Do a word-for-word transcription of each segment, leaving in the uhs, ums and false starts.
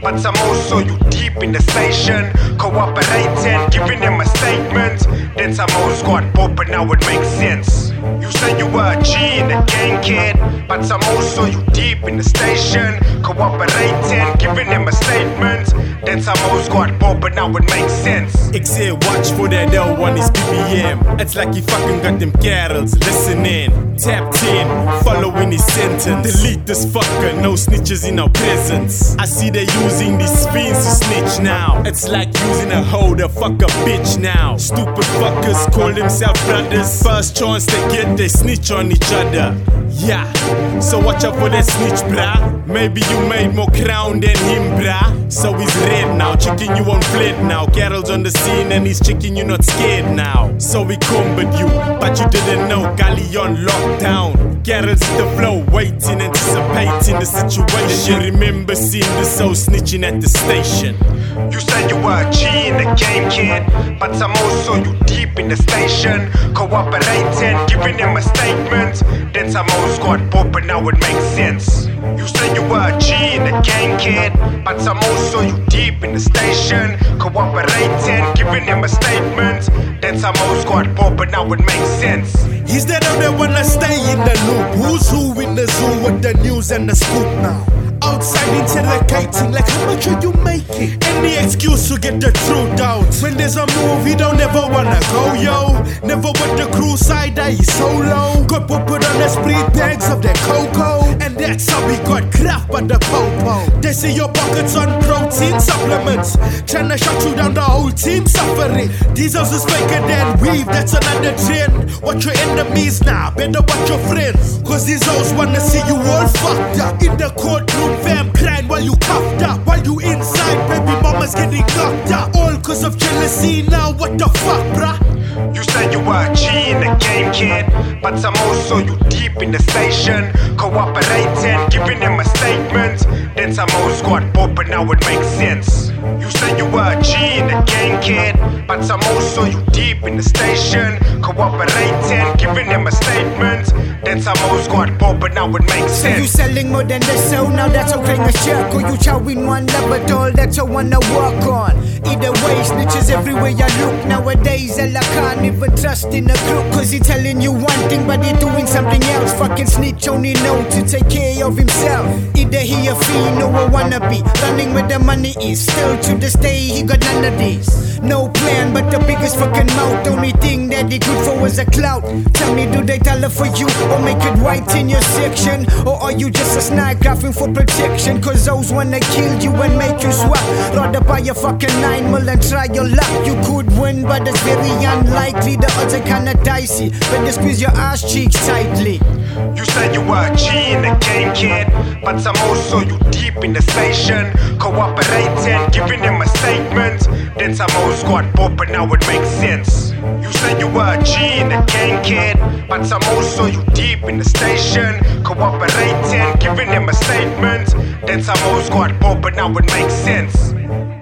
but I'm also you deep in the station, cooperating, giving them a statement. Then some old squad pop, but now it makes sense. You say you were a G in the gang, kid, but I'm also you deep in the station, cooperating, giving them a statement. Then some old squad pop, but now it makes sense. Ik say watch for that L one is B B M. It's like he fucking got them carols. Listen in, tapped in, following his sentence. Delete this fucker, no snitches in our presence. I see they using these fiends to snitch now. It's like using a hoe to fuck a bitch now. Stupid fuckers call themselves brothers. First chance they get, they snitch on each other. Yeah, so watch out for that snitch, brah. Maybe you made more crown than him, brah. So he's red now, checking you on fled now. Carol's on the scene and he's checking you not scared now. So he combat you, but you didn't know. Gali on lockdown. Carol's in the flow, waiting, anticipating the situation. You remember seeing the soul snitching at the station. You said you were a G in the game, kid, but I'm also you deep in the station, cooperating, giving them a statement. Then some old squad pop, but now it makes sense. You said you were a G in the game, kid, but I'm also you deep in the station, cooperating, giving them a statement. Then some old squad pop, but now it makes sense. He's the only one that stay in the loop. Who's who in the zoo with the news and the scoop now? Outside interrogating, like how much are you making? Any excuse to get the truth out. When there's a move, he don't ever wanna go, yo. Never with the crew side, that he's solo. Got put on the spree bags of the cocoa, and that's how we got craft by the popo. They see your pockets on protein supplements, tryna shut you down, the whole team suffering. Diesels is faker than weave, that's another trend. Watch your enemies now, better watch your friends, cause these hoes wanna see you all fucked up. In the courtroom, fam crying while you cuffed up. While you inside, baby mama's getting knocked up. All cause of jealousy now, what the fuck, bruh? You said you were a G in the game, kid, but I'm also you deep in the station, cooperating, giving them a statement. Then some old squad pop, but now it makes sense. You said you were a G in the game, kid, but I'm also you deep in the station, cooperating, giving them a statement. Then some old squad pop, but now it makes sense. So you selling more than the soul, now that's okay a check. Or you chowing one love at all, that's I wanna work on. Either way, snitches everywhere you look. Nowadays, I can't even trust in a group, cause he telling you one thing, but he doing something else. Fucking snitch only know to take care of himself. Either he a fiend or a wannabe, running where the money is. Still to this day, he got none of these. No plan, but the biggest fucking mouth. Only thing that he good for was a clout. Tell me, do they tell it for you, or make it right in your section? Or are you just a snipe graphing for protection? Cause those wanna kill you and make you swap. Rather buy a fucking nine mil and try your luck. You could win, but it's very unlikely. The odds are kinda dicey, but you squeeze your ass cheeks tightly. You said you were a G in the game, kid, but I'm also you deep in the station, cooperating, giving them a statement. Then some old squad pop, but now it makes sense. You said you were a G in the game, kid, but I'm also you deep in the station, cooperating, giving them a statement. Then some old squad pop, but now it makes sense.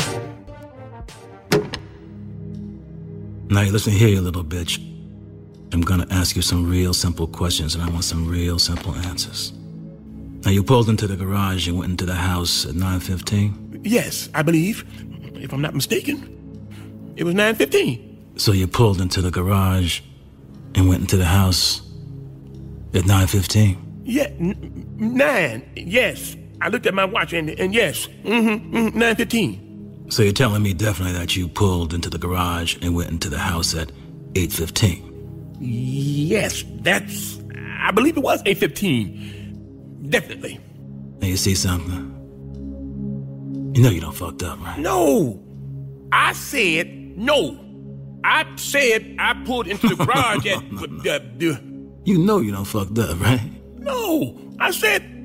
Now listen here, you little bitch. I'm gonna ask you some real simple questions, and I want some real simple answers. Now, you pulled into the garage and went into the house at nine fifteen? Yes, I believe. If I'm not mistaken, it was nine fifteen. So you pulled into the garage and went into the house at nine fifteen? Yeah, n- nine, yes. I looked at my watch and, and yes, mm-hmm, mm-hmm, nine fifteen. So you're telling me definitely that you pulled into the garage and went into the house at eight fifteen? Yes, that's, I believe it was eight fifteen. Definitely. Now you see something? You know you don't fucked up, right? No. I said no. I said I pulled into the garage at... no, no, no. Uh, uh, You know you don't fucked up, right? No. I said